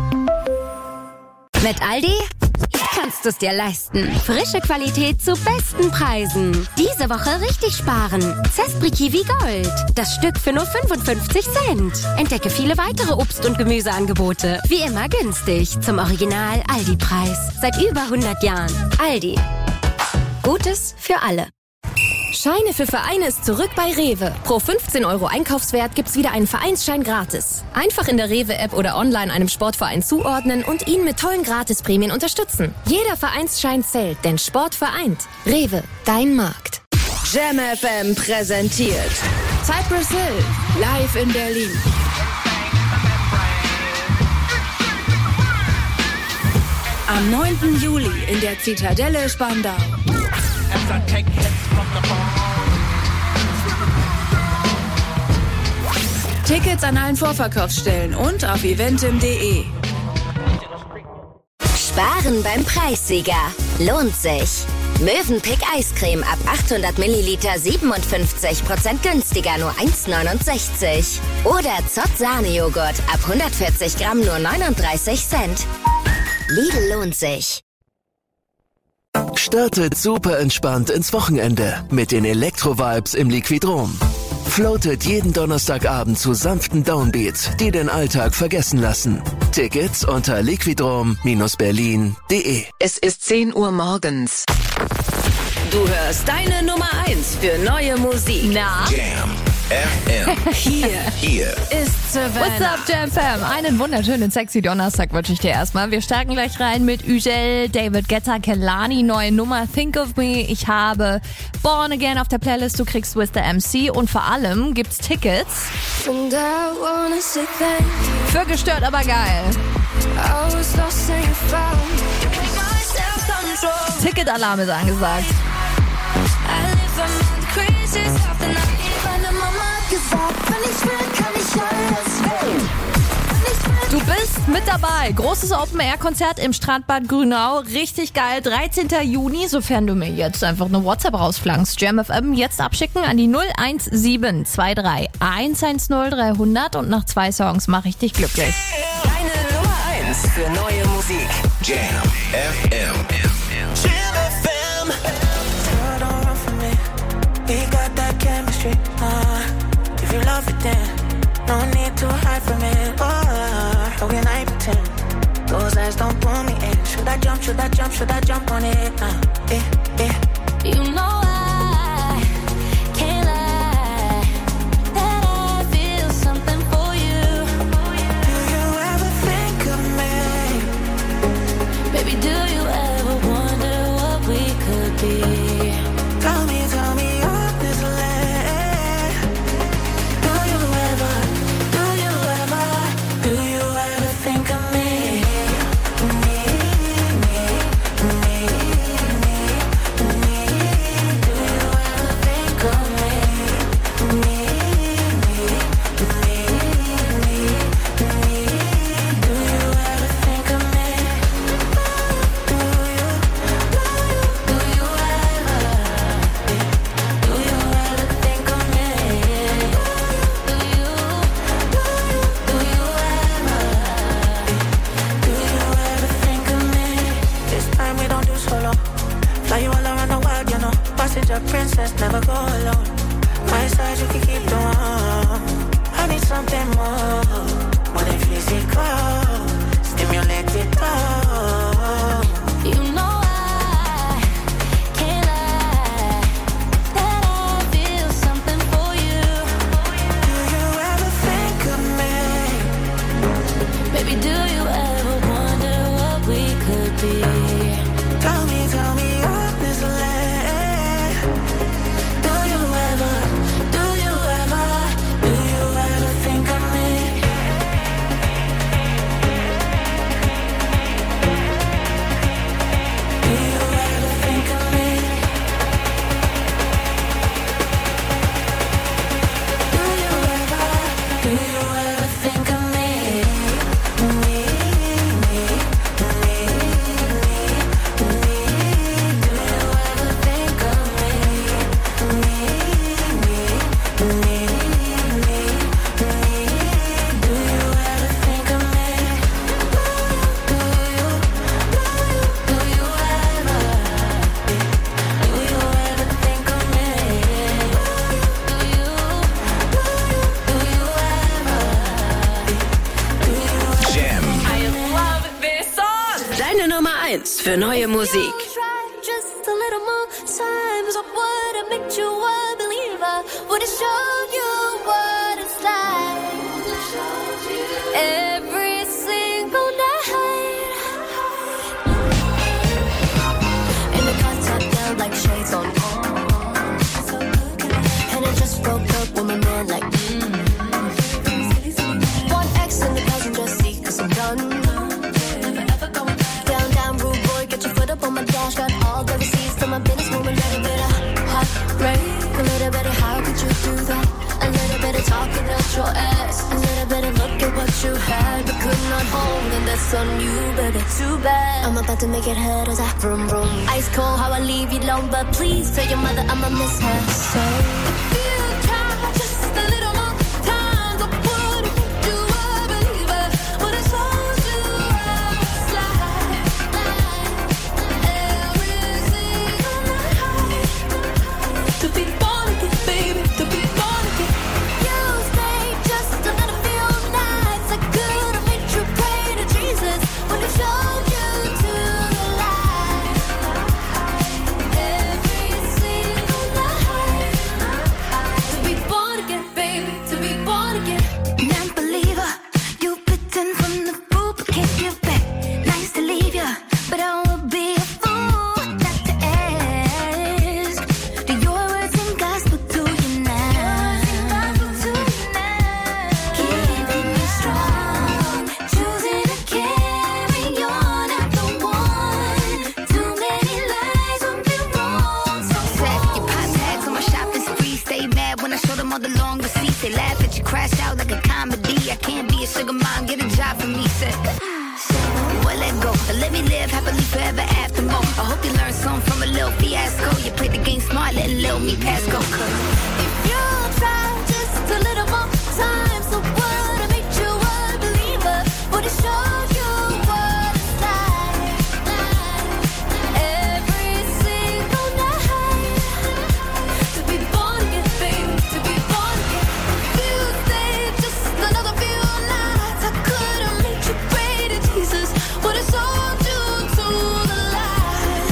Mit Aldi kannst du es dir leisten. Frische Qualität zu besten Preisen. Diese Woche richtig sparen. Zespri Kiwi Gold. Das Stück für nur 55 Cent. Entdecke viele weitere Obst- und Gemüseangebote. Wie immer günstig. Zum Original Aldi-Preis. Seit über 100 Jahren. Aldi. Gutes für alle. Scheine für Vereine ist zurück bei Rewe. Pro 15 € Einkaufswert gibt's wieder einen Vereinsschein gratis. Einfach in der Rewe-App oder online einem Sportverein zuordnen und ihn mit tollen Gratisprämien unterstützen. Jeder Vereinsschein zählt, denn Sport vereint. Rewe, dein Markt. Jam FM präsentiert Cypress Hill live in Berlin. Am 9. Juli in der Zitadelle Spandau. Tickets an allen Vorverkaufsstellen und auf eventim.de. Sparen beim Preissieger. Lohnt sich. Mövenpick Eiscreme ab 800 Milliliter 57% günstiger, nur 1,69. Oder Zott Sahnejoghurt ab 140 Gramm nur 39 Cent. Lidl lohnt sich. Startet super entspannt ins Wochenende mit den Elektro-Vibes im Liquidrom. Floatet jeden Donnerstagabend zu sanften Downbeats, die den Alltag vergessen lassen. Tickets unter liquidrom-berlin.de. Es ist 10 Uhr morgens. Du hörst deine Nummer 1 für neue Musik. Na? Jam FM. Hier ist Savannah. What's up, Jam Fam? Einen wunderschönen, sexy Donnerstag wünsche ich dir erstmal. Wir starten gleich rein mit Ugel, David Guetta, Kehlani, neue Nummer Think of Me. Ich habe Born Again auf der Playlist, du kriegst With the MC und vor allem gibt's Tickets für Gestört, aber geil. Ticketalarm ist angesagt. Du bist mit dabei. Großes Open-Air-Konzert im Strandbad Grünau. Richtig geil. 13. Juni, sofern du mir jetzt einfach eine WhatsApp rausflankst. Jam FM jetzt abschicken an die 01723 110 300 und nach 2 Songs mache ich dich glücklich. Deine Nummer 1 für neue Musik. Jam FM. Jam FM. Girl, don't run from me. We got that chemistry. If you love it, then no need to hide from it. How can I pretend? Those eyes don't pull me in. Should I jump? Should I jump? Should I jump on it? You know I can't lie that I feel something for you. Do you ever think of me? Baby, do you ever wonder what we could be? Tell me honestly. Do you ever think of me? Princess, never go alone. My side, you can keep the one. I need something more than physical. Stimulate it all. You know I can't lie that I feel something for you. Do you ever think of me? Baby, do you ever wonder what we could be? Tell me honestly. Deine Nummer 1 für neue Musik. Just a little more time, so would have made you a believer. Would have showed you what it's like. Every single night. In the contact down like shades on. And I just broke up with my man like One ex and the cousin just see, cause I'm done. On my dash, got all the receipts to my business woman, little bit of heartbreak, a little bit of how could you do that, a little bit of talking out your ass, a little bit of look at what you had but could not hold, and that's on you, baby, too bad. I'm about to make it hurt as I vroom vroom. Ice cold how I leave you alone, but please tell your mother I'ma miss her. So if you try just a little more time, I would have made you a believer. Would have told you I was like to be born again, baby, to be born again. You stay just a little few nights. I could have made you pray to Jesus when he showed you to the light. Every long receipts. They laugh at you, crash out like a comedy. I can't be a sugar mom, get a job for me. Said, well, let go. Let me live happily forever after more. I hope you learned something from a little fiasco. You played the game smart, letting little me pass go. Cause if you try just a little more time, so what? I made you a believer. Would it show you what it's like? Every single night. To be born again, baby. To be born again. If you stay just another few nights, I could have made you pray to Jesus. Would it sold you to the light?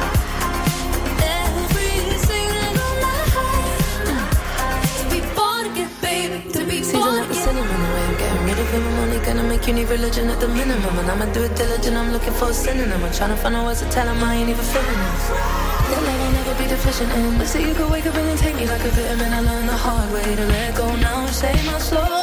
Every single night. To be born again, baby. To be born again. I'm only gonna make you need religion at the minimum. And I'ma do it diligent, I'm looking for a synonym. I'm trying to find out ways to tell him I ain't even feeling this. Your love I'll never be deficient in. But see, you could wake up and take me like a vitamin. I learned the hard way to let go now and save my soul.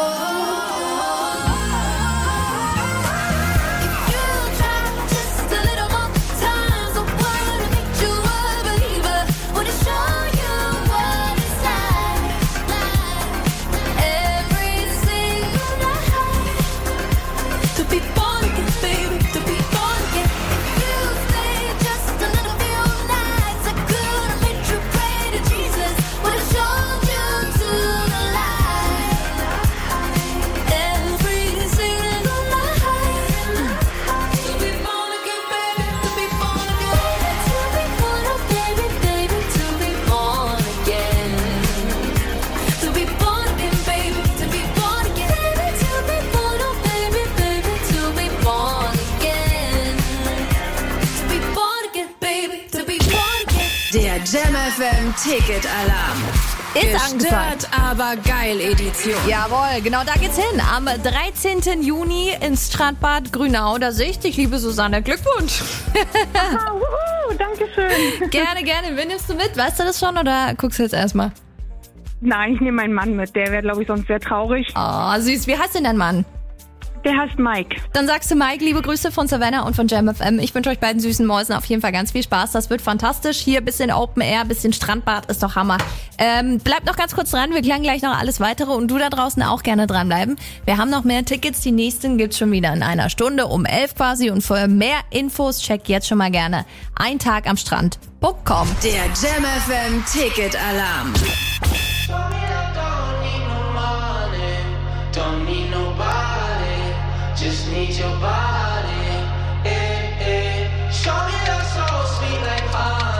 Der Jam FM Ticket Alarm. Ist angesagt. Gestört, aber geil Edition. Jawohl, genau da geht's hin. Am 13. Juni ins Strandbad Grünau. Da sehe ich dich, liebe Susanne. Glückwunsch. Aha, wuhu, danke schön. Gerne, gerne. Wen nimmst du mit? Weißt du das schon oder guckst du jetzt erstmal? Nein, ich nehme meinen Mann mit. Der wäre, glaube ich, sonst sehr traurig. Oh, süß. Wie heißt denn dein Mann? Der heißt Mike. Dann sagst du Mike, liebe Grüße von Savannah und von Jam FM. Ich wünsche euch beiden süßen Mäusen auf jeden Fall ganz viel Spaß. Das wird fantastisch. Hier ein bisschen Open Air, ein bisschen Strandbad, ist doch Hammer. Bleibt noch ganz kurz dran, wir klären gleich noch alles weitere und du da draußen auch gerne dranbleiben. Wir haben noch mehr Tickets, die nächsten gibt's schon wieder in einer Stunde um 11 quasi und für mehr Infos checkt jetzt schon mal gerne eintagam Strand.com. Der Jam FM Ticket Alarm.